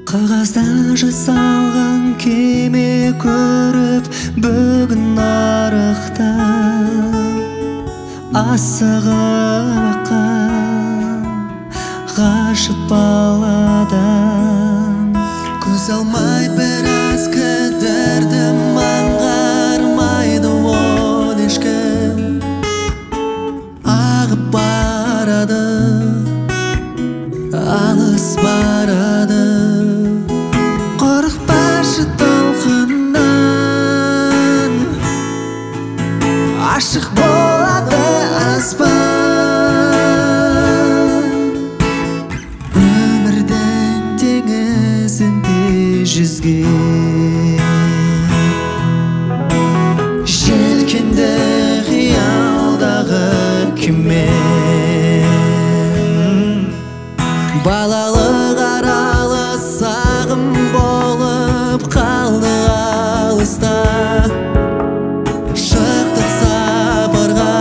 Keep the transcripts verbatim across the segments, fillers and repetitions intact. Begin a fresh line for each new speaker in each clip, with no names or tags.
Қағаздан жасалған кеме көріп бүгін нарықта асығыққа ғашық баладан көз алмай біраз кідірдім аңғармайды ол ешкім ағып барады алыс барады қорықпашы толқыннан ашық болады аспан өмірдің теңізінде жүзген желкенді қиялдағы кеме балалық аралы сағым болып қалды алыста шықтық сапарға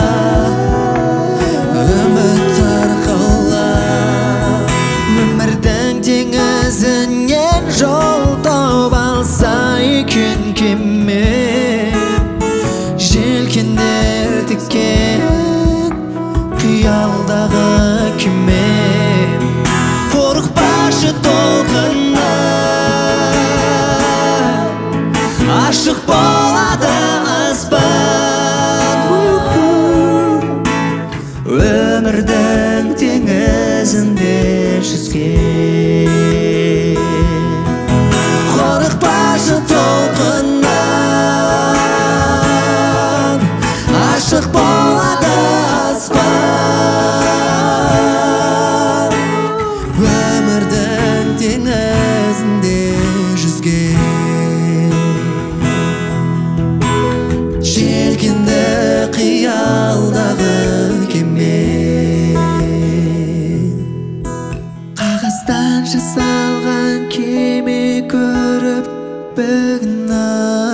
үміт арқылы өмірдің теңізінен жол тауып алса екен кеме желкендер тіккен қиялдағы кеме қорықпашы толқыннан ашық болады аспан өмірдің теңізінде жүзген қорықпашы толқыннан ашық болады аспан өмірдің теңізінде жүзген желкенді қиялдағы кеме қағаздан жасалған кеме көріп бүгін